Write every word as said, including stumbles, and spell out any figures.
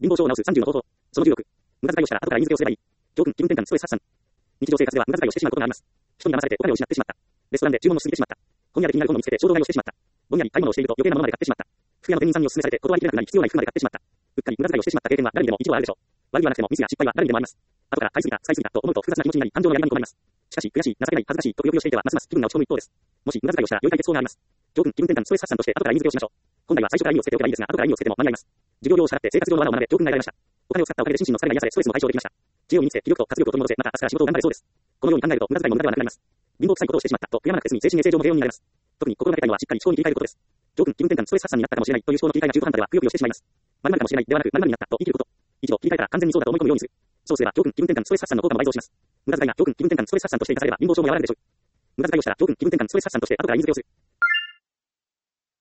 貧乏症を治すさんじゅうの方法。そのじゅうろく。無駄遣いをしたら後から言い付けをすればいい。教訓、気分転換、ストレス発散。日常生活では無駄遣いをしてしまうことがあります。人に騙されてお金を失ってしまった。レストランで注文をしすぎてしまった。本屋で気になる本を見つけて衝動買いをしてしまった。ぼんやり買い物をしていると余計なものまで買ってしまった。服屋の店員さんにお勧めされて断りきれなくなり必要ない服まで買ってしまった。うっかり無駄遣いをしてしまった経験は誰にでも一度はあるでしょう。悪気はなくてもミスや失敗は誰にでもあります。後から買いすぎた、使いすぎたと思うと複雑な気持ちになり感情のやり場に困ります。しかし、悔しい、情けない、恥ずかしいとくよくよしていてはますます気分が落ち込む一方です。もし無駄遣いをしたら良い解決法があります。教訓、気分転換、ストレス発散として後から言い付けをしましょう。本来は最初から意味をつけておけばいいですが、後から意味をつけても間に合います。授業料を支払って生活上の技を学べ、教訓が得られました。お金を使ったおかげで心身の疲れが癒され、ストレスも解消できました。知恵を身につけ、気力と活力を取り戻せ、また明日から仕事を頑張れそうです。このように考えると無駄遣いも無駄ではなくなります。貧乏臭いことをしてしまったと悔やまなくて済み、精神衛生上も平穏になれます。特に心がけたいのはしっかり思考に切り替えることです。教訓、気分転換、ストレス発散になったかもしれないという思考の切り替えが中途半端ではくよくよしてしまいます。〇〇かもしれないではなく〇〇になったと言い切ること。一度切り替えたら完全にそうだと思い込むようにする。そうすれば教訓、気分転換、ストレス発散の効果も倍増します。無駄遣いが教訓、気分転換、ストレス発散として生かされれば貧乏症も和らぐでしょう。無駄遣いをしたら教訓、気分転換、ストレス発散として後から言い付けをする。